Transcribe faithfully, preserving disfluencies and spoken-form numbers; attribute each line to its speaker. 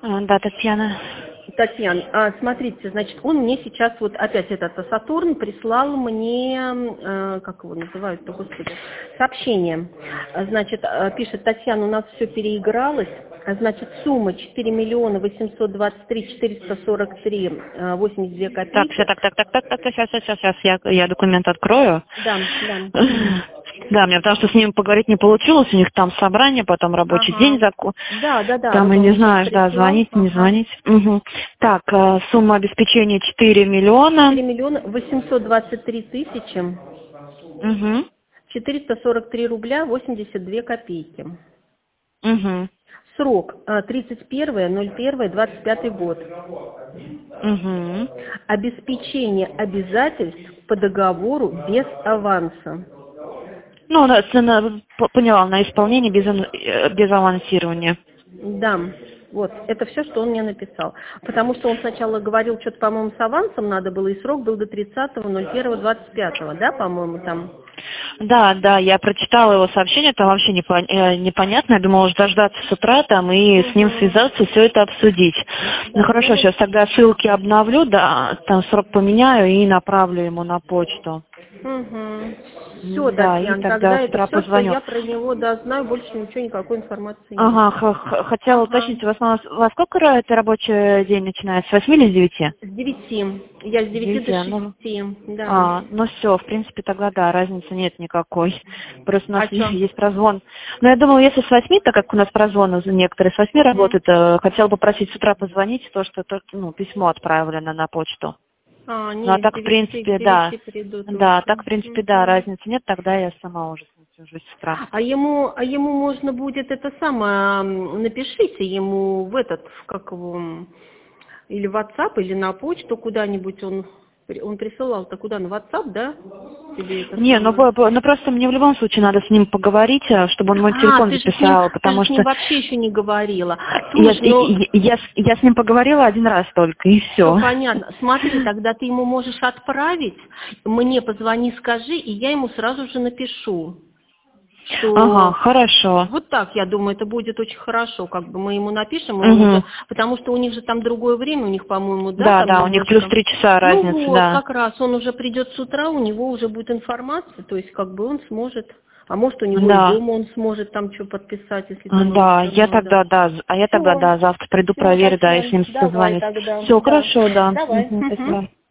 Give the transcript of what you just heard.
Speaker 1: А, Да, Татьяна.
Speaker 2: Татьяна, а, смотрите, значит, он мне сейчас, вот опять этот а, Сатурн прислал мне, э, как его называют-то, господи, сообщение. А, Значит, а, пишет: Татьяна, у нас все переигралось. А, Значит, сумма четыре миллиона восемьсот двадцать три четыреста сорок три а, восемьдесят две
Speaker 1: Так, все,
Speaker 2: копейки.
Speaker 1: так, так, так, так, так, сейчас, сейчас, сейчас, я, я документ открою.
Speaker 2: Да, да.
Speaker 1: Да, мне потому что с ним поговорить не получилось, у них там собрание, потом рабочий день,
Speaker 2: Ага.
Speaker 1: заку...
Speaker 2: Да, да, да,
Speaker 1: там
Speaker 2: вот
Speaker 1: и
Speaker 2: он
Speaker 1: не
Speaker 2: мне сейчас
Speaker 1: знаешь, да,
Speaker 2: прислал.
Speaker 1: звонить, не
Speaker 2: Ага.
Speaker 1: звонить. Угу. Так, э, сумма обеспечения четыре миллиона.
Speaker 2: четыре миллиона восемьсот двадцать три тысячи
Speaker 1: Угу.
Speaker 2: четыреста сорок три рубля восемьдесят две копейки.
Speaker 1: Угу.
Speaker 2: Срок а, тридцать первое ноль первое двадцать пятый год.
Speaker 1: Угу.
Speaker 2: Обеспечение обязательств по договору без аванса.
Speaker 1: Ну, на- на- п- поняла, на исполнение без, ан- э, без авансирования.
Speaker 2: Да, вот, это все, что он мне написал. Потому что он сначала говорил, что-то, по-моему, с авансом надо было, и срок был до тридцатого ноль первого двадцать пятого, да, по-моему, там.
Speaker 1: Да, да, я прочитала его сообщение, там вообще непон- э, непонятно, я думала уж дождаться с утра там и с ним
Speaker 2: Угу.
Speaker 1: связаться, все это обсудить. Ну
Speaker 2: Да,
Speaker 1: хорошо,
Speaker 2: ну вот.
Speaker 1: сейчас тогда ссылки обновлю, да, там срок поменяю и направлю ему на почту.
Speaker 2: Угу. Все,
Speaker 1: М, Да, и
Speaker 2: Татьяна,
Speaker 1: тогда
Speaker 2: тогда
Speaker 1: с
Speaker 2: это
Speaker 1: утра
Speaker 2: все, что
Speaker 1: позвоню.
Speaker 2: я про него, да, знаю, больше ничего, никакой информации нет.
Speaker 1: Ага, х- х- хотела
Speaker 2: Ага.
Speaker 1: уточнить, у вас на- во сколько ра- это рабочий день начинается? С восьми или с девяти?
Speaker 2: С девяти. Я с
Speaker 1: С
Speaker 2: девяти до
Speaker 1: девяти, ну,
Speaker 2: шести, да.
Speaker 1: а, ну все, в принципе, тогда да, разницы нет никакой. Просто у нас
Speaker 2: А
Speaker 1: есть,
Speaker 2: что?
Speaker 1: есть прозвон. Но я думала, если с восьми, так как у нас прозвоны за некоторые с восьми работают, э, хотела попросить с утра позвонить, то, что то, ну, письмо отправлено на почту.
Speaker 2: А,
Speaker 1: Ну а
Speaker 2: не, с
Speaker 1: так, в
Speaker 2: девяти, с
Speaker 1: принципе, да.
Speaker 2: девяти приду
Speaker 1: Да,
Speaker 2: точно.
Speaker 1: так, в принципе, да,
Speaker 2: Мгм.
Speaker 1: разницы нет, тогда я сама уже с ним свяжусь с утра.
Speaker 2: А ему, а ему можно будет это самое, м, напишите ему в этот, в как его, м, или в WhatsApp, или на почту куда-нибудь он, при- он присылал-то куда, на WhatsApp, да? Тебе это
Speaker 1: Не, ну,
Speaker 2: самое.
Speaker 1: по- по- ну просто мне в любом случае надо с ним поговорить, э, чтобы он мой
Speaker 2: А,
Speaker 1: телефон
Speaker 2: ты же с ним,
Speaker 1: записал,
Speaker 2: ты же
Speaker 1: потому
Speaker 2: с ним
Speaker 1: что
Speaker 2: вообще еще не говорила.
Speaker 1: я,
Speaker 2: Слушай, ну,
Speaker 1: я, я, с- я с ним поговорила один раз только, и
Speaker 2: все
Speaker 1: все.
Speaker 2: понятно. Смотри, тогда ты ему можешь отправить, мне позвони, скажи, и я ему сразу же напишу,
Speaker 1: Ага,
Speaker 2: что
Speaker 1: хорошо.
Speaker 2: вот так, я думаю, это будет очень хорошо, как бы мы ему напишем, и он уже,
Speaker 1: Угу.
Speaker 2: потому что у них же там другое время, у них, по-моему, да,
Speaker 1: Да,
Speaker 2: там
Speaker 1: да, у них плюс
Speaker 2: немножко.
Speaker 1: три часа
Speaker 2: Ну
Speaker 1: разницы,
Speaker 2: вот,
Speaker 1: да.
Speaker 2: как раз, он уже придет с утра, у него уже будет информация, то есть как бы он сможет, а может у него и
Speaker 1: Да.
Speaker 2: дома он сможет там что подписать, если там ему
Speaker 1: Да,
Speaker 2: что
Speaker 1: я
Speaker 2: надо.
Speaker 1: тогда, да, з- а я тогда,
Speaker 2: Все,
Speaker 1: да, завтра приду
Speaker 2: все,
Speaker 1: проверю, да, и с
Speaker 2: Татьяна,
Speaker 1: ним
Speaker 2: давай
Speaker 1: созвонюсь.
Speaker 2: тогда,
Speaker 1: Все,
Speaker 2: да,
Speaker 1: хорошо, да.
Speaker 2: давай.
Speaker 1: Угу,
Speaker 2: Мгм.
Speaker 1: спасибо.